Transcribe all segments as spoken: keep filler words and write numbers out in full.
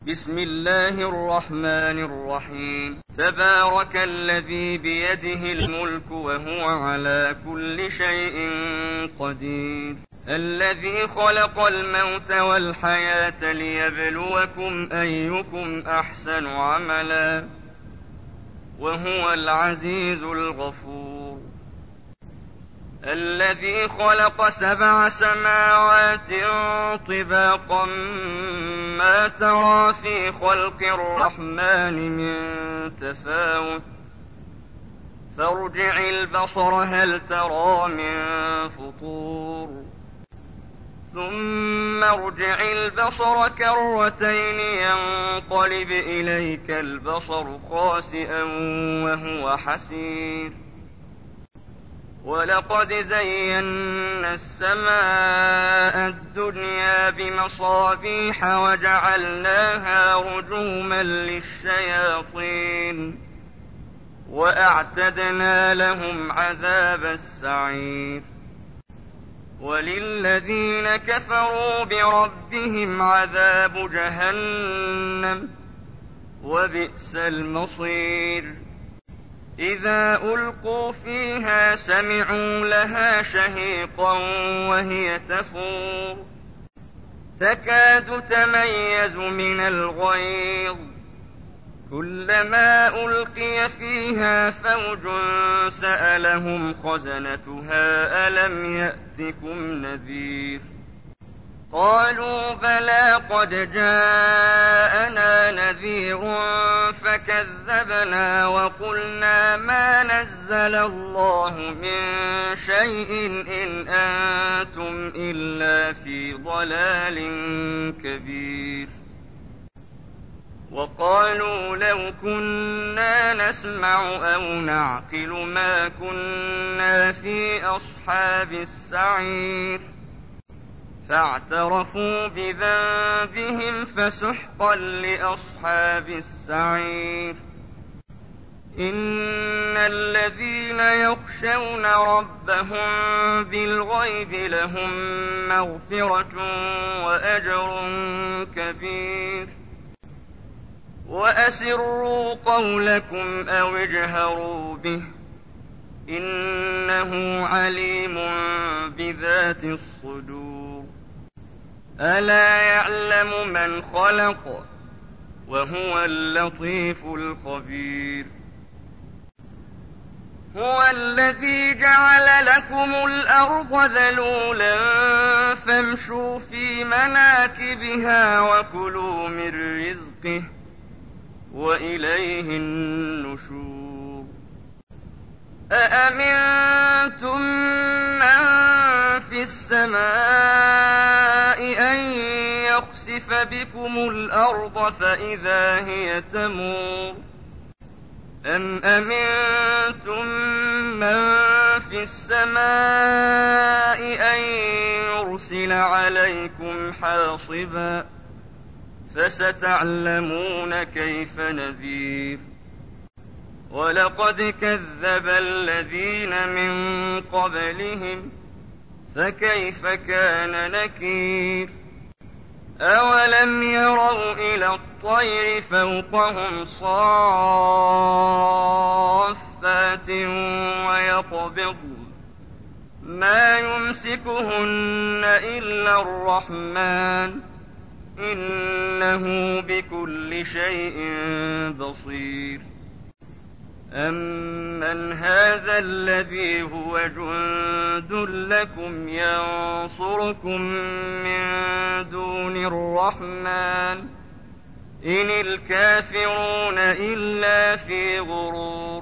بسم الله الرحمن الرحيم. تبارك الذي بيده الملك وهو على كل شيء قدير، الذي خلق الموت والحياة ليبلوكم أيكم أحسن عملا وهو العزيز الغفور، الذي خلق سبع سماوات طباقا ما ترى في خلق الرحمن من تفاوت، فارجع البصر هل ترى من فطور، ثم ارجع البصر كرتين ينقلب إليك البصر خاسئا وهو حسير، ولقد زينا السماء الدنيا بمصابيح وجعلناها رجوما للشياطين وأعتدنا لهم عذاب السعير، وللذين كفروا بربهم عذاب جهنم وبئس المصير. إذا ألقوا فيها سمعوا لها شهيقا وهي تفور، تكاد تميز من الغيظ، كلما ألقي فيها فوج سألهم خزنتها ألم يأتكم نذير، قالوا بلى قد جاءنا نذير فكذبنا وقلنا ما نزل الله من شيء إن أنتم إلا في ضلال كبير، وقالوا لو كنا نسمع أو نعقل ما كنا في أصحاب السعير، فاعترفوا بذنبهم فسحقا لأصحاب السعير. إن الذين يخشون ربهم بالغيب لهم مغفرة وأجر كبير، وأسروا قولكم أو اجهروا به إنه عليم بذات الصدور. ألا يعلم من خلق وهو اللطيف الخبير. هو الذي جعل لكم الأرض ذلولا فامشوا في مناكبها وكلوا من رزقه وإليه النشور. أأمنتم من في السماء أن يخسف بكم الأرض فإذا هي تمور، أم أمنتم من في السماء أن يرسل عليكم حاصبا، فستعلمون كيف نذير. ولقد كذب الذين من قبلهم فكيف كان نكير. أولم يروا إلى الطير فوقهم صافات ويقبضن ما يمسكهن إلا الرحمن إنه بكل شيء بصير. أمن هذا الذي هو جند لكم ينصركم من دون الرحمن إن الكافرون إلا في غرور.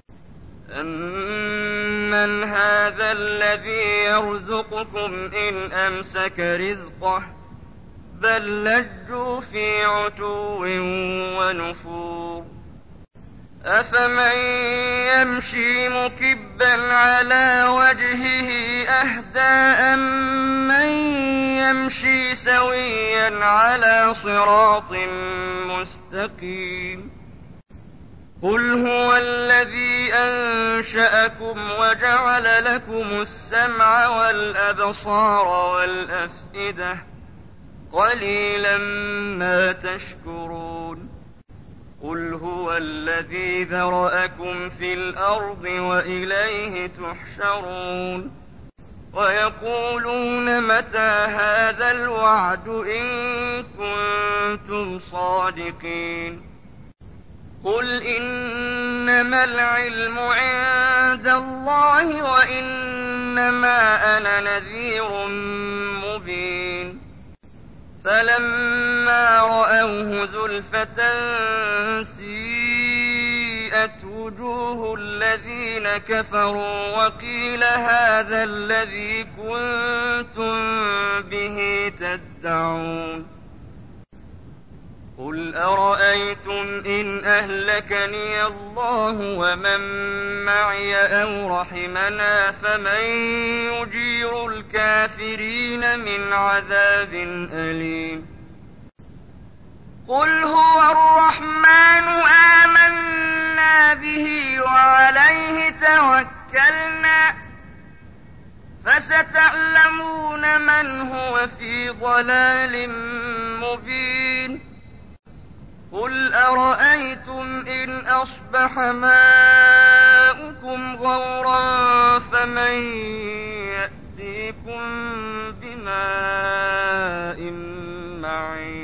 أمن هذا الذي يرزقكم إن أمسك رزقه بل لجوا في عتو ونفور. أفمن يمشي مكبا على وجهه أهدى أمن يمشي سويا على صراط مستقيم. قل هو الذي أنشأكم وجعل لكم السمع والأبصار والأفئدة قليلا ما تشكرون قل هو الذي ذرأكم في الأرض وإليه تحشرون ويقولون متى هذا الوعد إن كنتم صادقين قل إنما العلم عند الله وإنما أنا نذير مبين فلما رأوه زلفة سيئت وجوه الذين كفروا وقيل هذا الذي كنتم به تدعون قل أرأيتم إن أهلكني الله ومن معي أو رحمنا فمن يجير الكافرين من عذاب أليم قل هو الرحمن آمنا به وعليه توكلنا فستعلمون من هو في ضلال مبين قل أرأيتم إن أصبح ماؤكم غورا فمن يأتيكم بماء معين